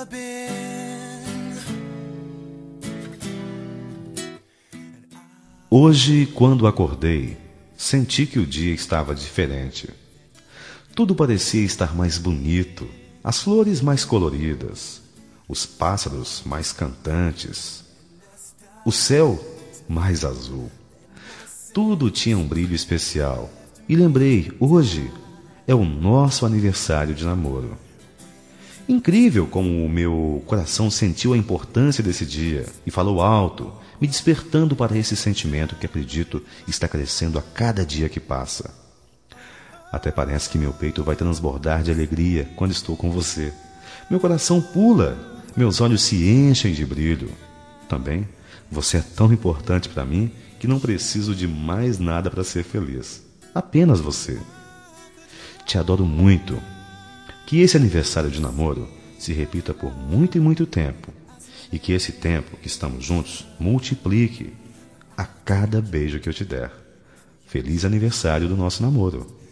Hoje, quando acordei, senti que o dia estava diferente. Tudo parecia estar mais bonito, as flores mais coloridas, os pássaros mais cantantes, o céu mais azul. Tudo tinha um brilho especial. E lembrei, hoje é o nosso aniversário de namoro. Incrível como o meu coração sentiu a importância desse dia e falou alto, me despertando para esse sentimento que acredito está crescendo a cada dia que passa. Até parece que meu peito vai transbordar de alegria quando estou com você. Meu coração pula, meus olhos se enchem de brilho. Também, você é tão importante para mim que não preciso de mais nada para ser feliz. Apenas você. Te adoro muito. Que esse aniversário de namoro se repita por muito e muito tempo. E que esse tempo que estamos juntos multiplique a cada beijo que eu te der. Feliz aniversário do nosso namoro.